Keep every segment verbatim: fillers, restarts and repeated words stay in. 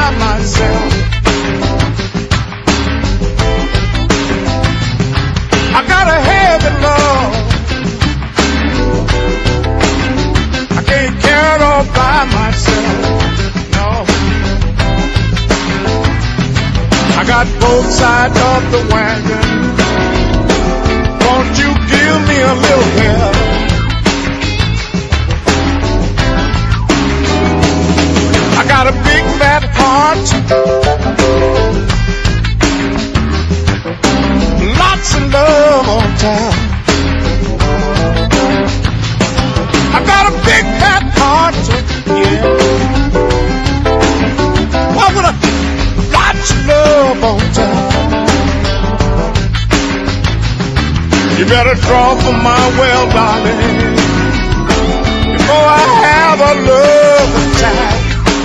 by myself. I got a heavy love, I can't carry it all by myself. No, I got both sides of the wagon. Won't you give me a little help? I got a big fat heart, lots of love on tap. I got a big fat heart, yeah. What would I? Lots of love on tap. You better draw from my well, darling, before I have a love attack.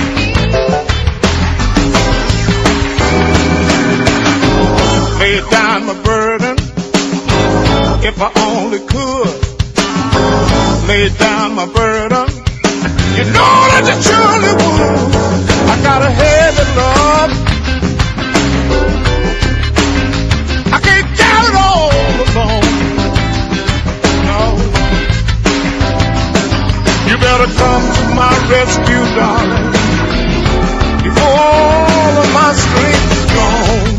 Lay down my burden, if I only could. Lay down my burden, you know that you surely would. I got a heavy love, I can't carry it all alone. No, you better come to my rescue, darling, before all of my strength is gone.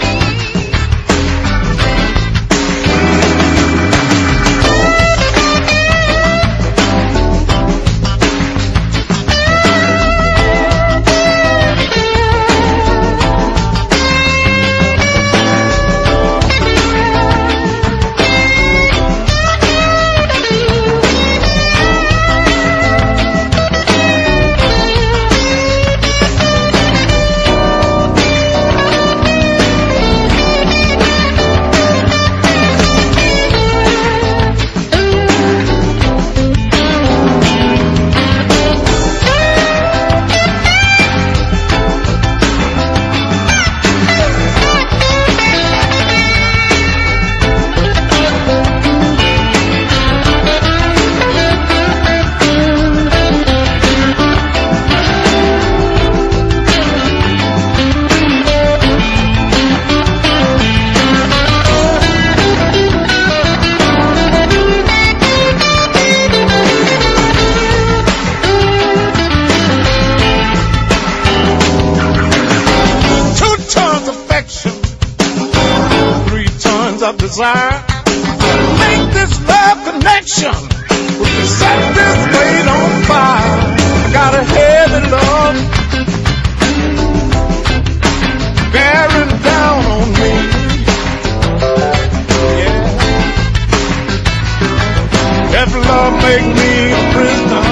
Of desire to make this love connection, we can set this weight on fire. I got a heavy love bearing down on me. Yeah, if love make me a prisoner,